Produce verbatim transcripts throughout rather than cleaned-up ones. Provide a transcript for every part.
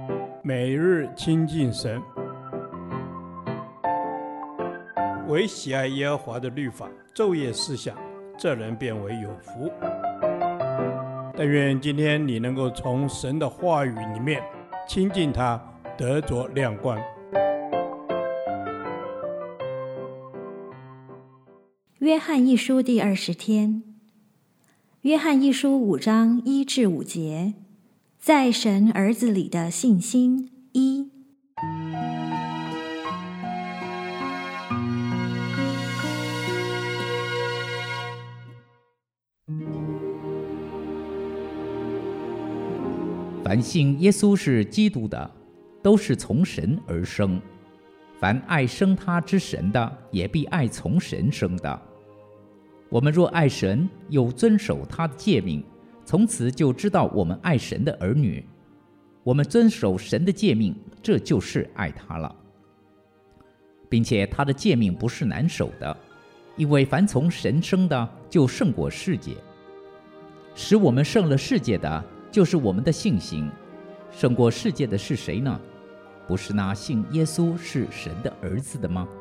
每日亲近神，唯喜爱耶和华的律法，昼夜思想，这人变为有福。但愿今天你能够从神的话语里面亲近他，得着亮光。 约翰一书第二十天，约翰一书五章一至五节，在神儿子里的信心一。 凡信耶稣是基督的，都是从神而生。凡爱生他之神的，也必爱从神生的。我们若爱神，又遵守他的诫命，从此就知道我们爱神的儿女。我们遵守神的诫命，这就是爱他了。并且他的诫命不是难守的，因为凡从神生的，就胜过世界。使我们胜了世界的，就是我们的信心。胜过世界的是谁呢？不是那信耶稣是神的儿子的吗？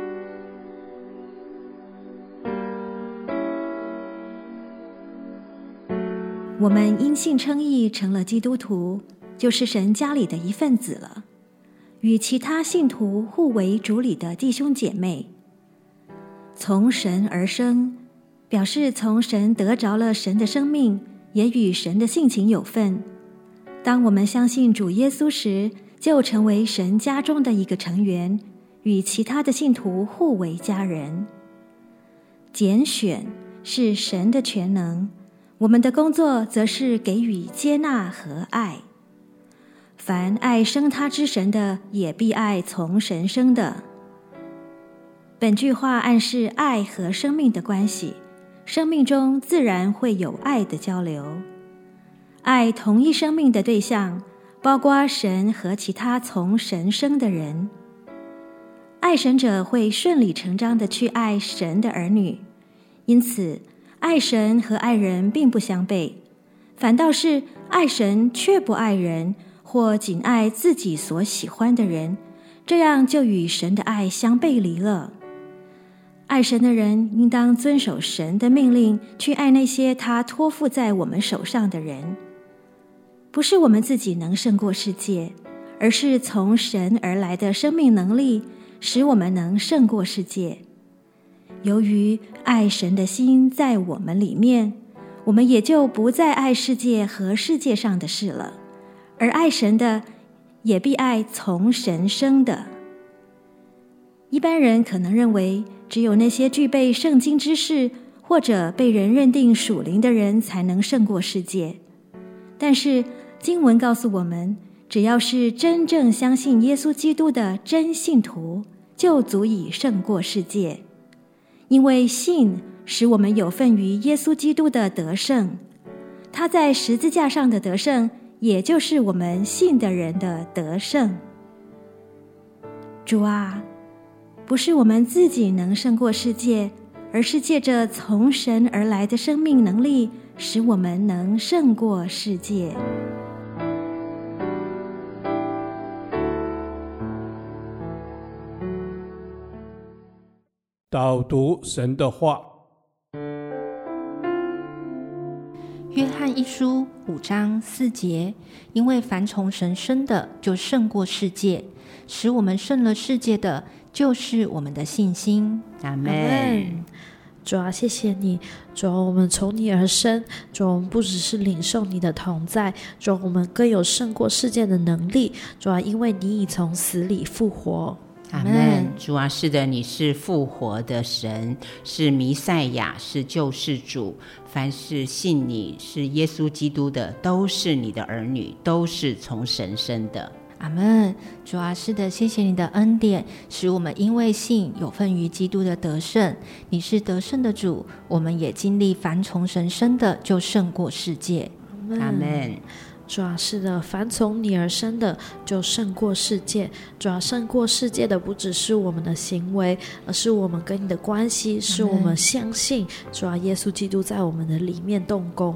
我们因信称义，成了基督徒，就是神家里的一份子了，与其他信徒互为主里的弟兄姐妹。从神而生，表示从神得着了神的生命，也与神的性情有份。当我们相信主耶稣时，就成为神家中的一个成员，与其他的信徒互为家人。拣选是神的全能，我们的工作则是给予接纳和爱。凡爱生他之神的，也必爱从神生的。本句话暗示爱和生命的关系，生命中自然会有爱的交流。爱同一生命的对象，包括神和其他从神生的人。爱神者会顺理成章地去爱神的儿女，因此爱神和爱人并不相悖，反倒是爱神却不爱人，或仅爱自己所喜欢的人，这样就与神的爱相背离了。爱神的人应当遵守神的命令，去爱那些他托付在我们手上的人。不是我们自己能胜过世界，而是从神而来的生命能力，使我们能胜过世界。由于爱神的心在我们里面，我们也就不再爱世界和世界上的事了，而爱神的也必爱从神生的。一般人可能认为，只有那些具备圣经知识或者被人认定属灵的人才能胜过世界。但是经文告诉我们，只要是真正相信耶稣基督的真信徒，就足以胜过世界。因为信使我们有份于耶稣基督的得胜，他在十字架上的得胜，也就是我们信的人的得胜。主啊，不是我们自己能胜过世界，而是借着从神而来的生命能力，使我们能胜过世界。 导读神的话。 约翰一书五章四节，因为凡从神生的，就胜过世界，使我们胜了世界的，就是我们的信心。 阿们。主啊，谢谢你，主啊，我们从你而生，主啊，我们不只是领受你的同在，主啊，我们更有胜过世界的能力，主啊，因为你已从死里复活。 阿们。主啊，是的，你是复活的神，是弥赛亚，是救世主。凡是信你是耶稣基督的，都是你的儿女，都是从神生的。 阿们。主啊，是的，谢谢你的恩典，使我们因为信有份于基督的得胜。你是得胜的主，我们也经历凡从神生的，就胜过世界。 阿们。 主啊，是的，凡从你而生的，就胜过世界。主啊，胜过世界的不只是我们的行为，而是我们跟你的关系，是我们相信主啊，耶稣基督在我们的里面动工。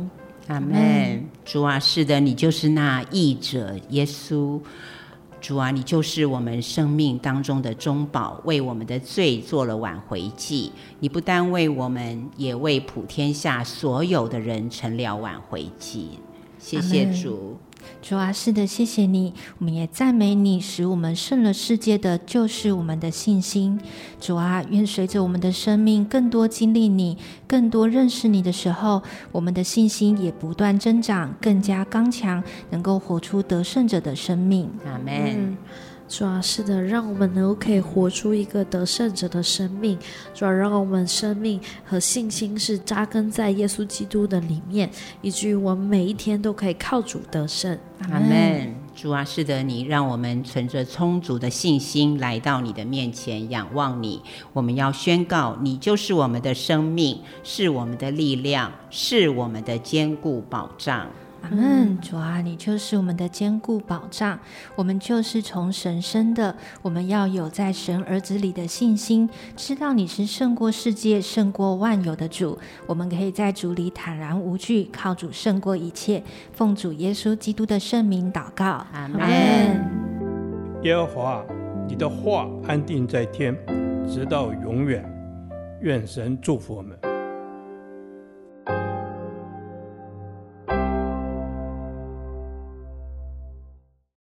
阿们。主啊，是的，你就是那义者耶稣。主啊，你就是我们生命当中的中保，为我们的罪做了挽回祭。你不单为我们，也为普天下所有的人成了挽回祭。谢谢主。 主啊，是的，谢谢你，我们也赞美你，使我们胜了世界的就是我们的信心。主啊，愿随着我们的生命更多经历你，更多认识你的时候，我们的信心也不断增长，更加刚强，能够活出得胜者的生命。 阿们。 嗯，主啊，是的，让我们能够可以活出一个得胜者的生命。主啊，让我们生命和信心是扎根在耶稣基督的里面，以至于我们每一天都可以靠主得胜。 阿们。主啊，是的，你让我们存着充足的信心来到你的面前，仰望你。我们要宣告，你就是我们的生命，是我们的力量，是我们的坚固保障。 阿们。主啊，你就是我们的坚固保障，我们就是从神生的，我们要有在神儿子里的信心，知道你是胜过世界胜过万有的主，我们可以在主里坦然无惧，靠主胜过一切。奉主耶稣基督的圣名祷告。 阿们。 耶和华，你的话安定在天，直到永远。愿神祝福我们。